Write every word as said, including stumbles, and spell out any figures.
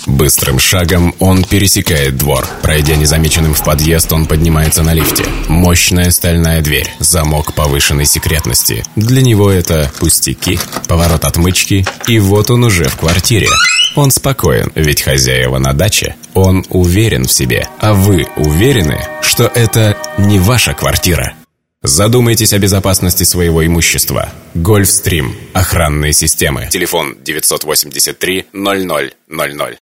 Быстрым шагом он пересекает двор. Пройдя незамеченным в подъезд, он поднимается на лифте. Мощная стальная дверь, замок повышенной секретности. Для него это пустяки, поворот отмычки, и вот он уже в квартире. Он спокоен, ведь хозяева на даче. Он уверен в себе, а вы уверены, что это не ваша квартира? Задумайтесь о безопасности своего имущества. Гольфстрим. Охранные системы. Телефон девятьсот восемьдесят три ноль ноль ноль ноль.